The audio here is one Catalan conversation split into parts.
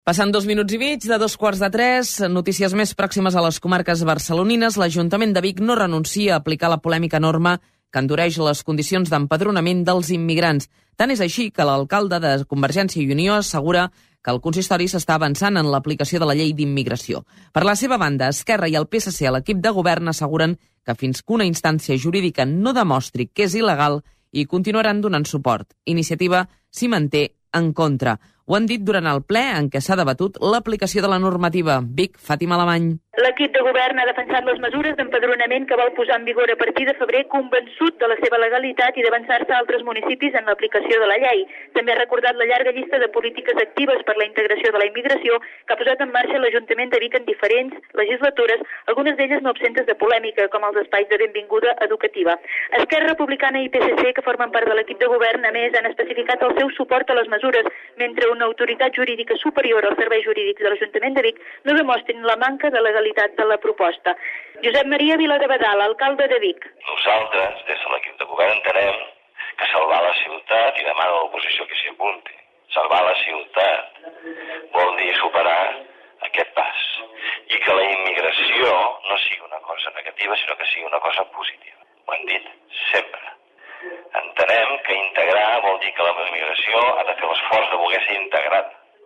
Passant 2 minuts i mig de 2:45, notícies més pròximes a les comarques barcelonines. L'Ajuntament de Vic no renuncia a aplicar la polèmica norma que endureix les condicions d'empadronament dels immigrants. Tant és així que l'alcalde de Convergència i Unió assegura que el consistori s'està avançant en l'aplicació de la llei d'immigració. Per la seva banda, Esquerra i el PSC a l'equip de govern asseguren que fins que una instància jurídica no demostri que és il·legal i continuaran donant suport. Iniciativa s'hi manté en contra. Ho han dit durant el ple en què s'ha debatut l'aplicació de la normativa. Vic, Fàtima Alemany. L'equip de govern ha defensat les mesures d'empadronament que vol posar en vigor a partir de febrer, convençut de la seva legalitat i d'avançar-se a altres municipis en l'aplicació de la llei. També ha recordat la llarga llista de polítiques actives per la integració de la immigració que ha posat en marxa l'Ajuntament de Vic en diferents legislatures, algunes d'elles no absentes de polèmica, com els espais de benvinguda educativa. Esquerra Republicana i PSC, que formen part de l'equip de govern, a més, han especificat el seu suport a les mesures, mentre una autoritat jurídica superior als serveis jurídics de l'Ajuntament de Vic no demostrin la manca de legalitat de la proposta. Josep Maria Viladebadal, alcalde de Vic. Nosaltres, des de l'equip de govern, entenem que salvar la ciutat, i demana a l'oposició que s'hi apunti, salvar la ciutat vol dir superar aquest pas i que la immigració no sigui una cosa negativa, sinó que sigui una cosa positiva. Ho hem dit sempre. Entenem que integrar vol dir que la immigració ha de fer l'esforç de voler ser integrada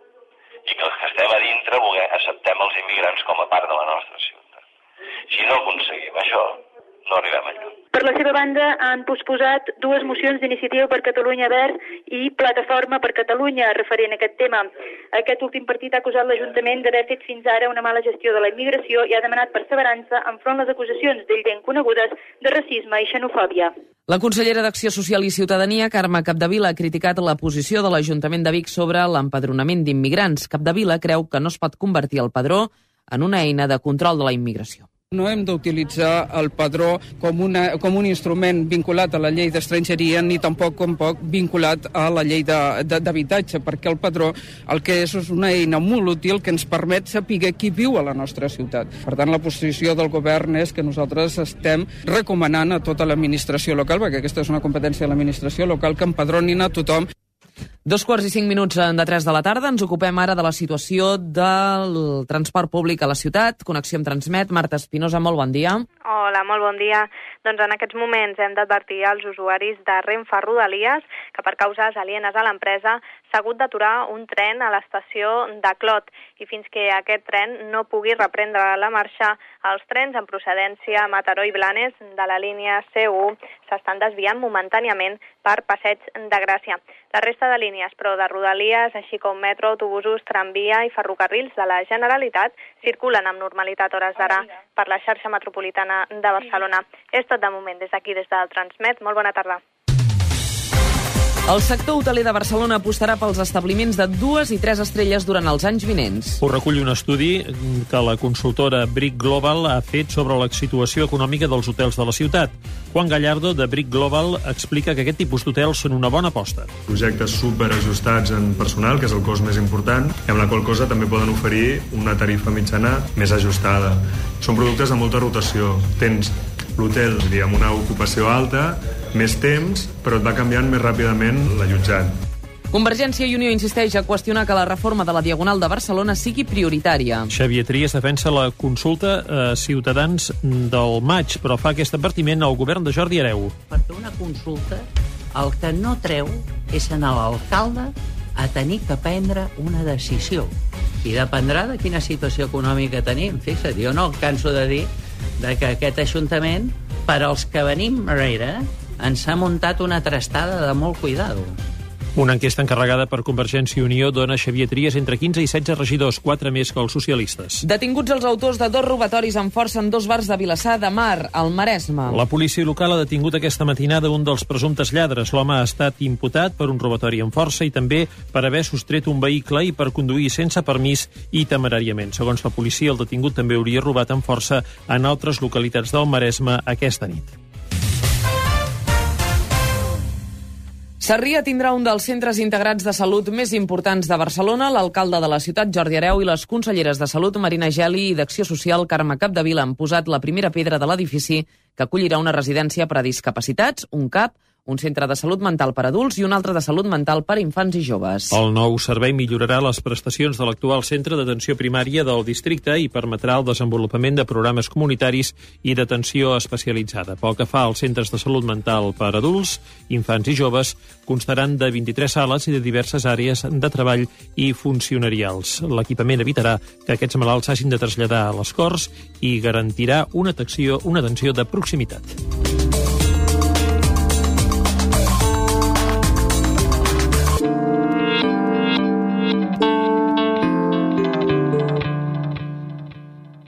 i que els que estem a dintre acceptem els immigrants com a part de la nostra ciutat. Si no aconseguim això, no arribem enlloc. Per la seva banda, han posposat 2 mocions d'Iniciativa per Catalunya Verds i Plataforma per Catalunya referent a aquest tema. Aquest últim partit ha acusat l'Ajuntament d'haver fet fins ara una mala gestió de la immigració i ha demanat perseverança enfront les acusacions d'ell ben conegudes de racisme i xenofòbia. La consellera d'Acció Social i Ciutadania, Carme Capdevila, ha criticat la posició de l'Ajuntament de Vic sobre l'empadronament d'immigrants. Capdevila creu que no es pot convertir el padró en una eina de control de la immigració. No hem d'utilitzar el padró com un instrument vinculat a la llei d'estrangeria ni tampoc vinculat a la llei d'habitatge, perquè el padró el que és una eina molt útil que ens permet saber qui viu a la nostra ciutat. Per tant, la posició del govern és que nosaltres estem recomanant a tota l'administració local, perquè aquesta és una competència de l'administració local, que empadronin a tothom. 2:05 de 3 de la tarda. Ens ocupem ara de la situació del transport públic a la ciutat. Connexió amb Transmet. Marta Espinosa, molt bon dia. Hola, molt bon dia. Doncs en aquests moments hem d'advertir als usuaris de Renfe Rodalies que per causes alienes a l'empresa s'ha hagut d'aturar un tren a l'estació de Clot i fins que aquest tren no pugui reprendre la marxa, els trens en procedència a Mataró i Blanes de la línia C1 s'estan desviant momentàniament per Passeig de Gràcia. La resta de línies, però de Rodalies, així com metro, autobusos, tramvia i ferrocarrils de la Generalitat, circulen amb normalitat a hores d'ara per la xarxa metropolitana de Barcelona. És tot de moment des d'aquí, des del Transmet. Molt bona tarda. El sector hoteler de Barcelona apostarà pels establiments de 2 i 3 estrelles durant els anys vinents. Ho recull un estudi que la consultora Brick Global ha fet sobre la situació econòmica dels hotels de la ciutat. Juan Gallardo, de Brick Global, explica que aquest tipus d'hotels són una bona aposta. Projectes superajustats en personal, que és el cost més important, i amb la qual cosa també poden oferir una tarifa mitjana més ajustada. Són productes de molta rotació. Tens l'hotel, amb una ocupació alta, més temps, però et va canviant més ràpidament l'allotjat. Convergència i Unió insisteix a qüestionar que la reforma de la Diagonal de Barcelona sigui prioritària. Xavier Trias defensa la consulta a Ciutadans del maig, però fa aquest advertiment al govern de Jordi Hereu. Perquè una consulta el que no treu és anar l'alcalde a tenir que prendre una decisió. I dependrà de quina situació econòmica tenim. Fixa't, jo no canso de dir que aquest Ajuntament, per als que venim darrere, ens ha muntat una trastada de molt cuidado. Una enquesta encarregada per Convergència i Unió dona a Xavier Trias entre 15 i 16 regidors, 4 més que els socialistes. Detinguts els autors de 2 robatoris amb força en 2 bars de Vilassar de Mar, al Maresme. La policia local ha detingut aquesta matinada un dels presumptes lladres. L'home ha estat imputat per un robatori amb força i també per haver sostret un vehicle i per conduir sense permís i temeràriament. Segons la policia, el detingut també hauria robat amb força en altres localitats del Maresme aquesta nit. Sarrià tindrà un dels centres integrats de salut més importants de Barcelona. L'alcalde de la ciutat, Jordi Hereu, i les conselleres de Salut, Marina Geli, i d'Acció Social, Carme Capdevila, han posat la primera pedra de l'edifici que acollirà una residència per a discapacitats, un CAP, un centre de salut mental per adults i un altre de salut mental per infants i joves. El nou servei millorarà les prestacions de l'actual centre d'atenció primària del districte i permetrà el desenvolupament de programes comunitaris i d'atenció especialitzada. Pel que fa als centres de salut mental per adults, infants i joves, constaran de 23 sales i de diverses àrees de treball i funcionarials. L'equipament evitarà que aquests malalts s'hagin de traslladar a les Corts i garantirà una atenció de proximitat.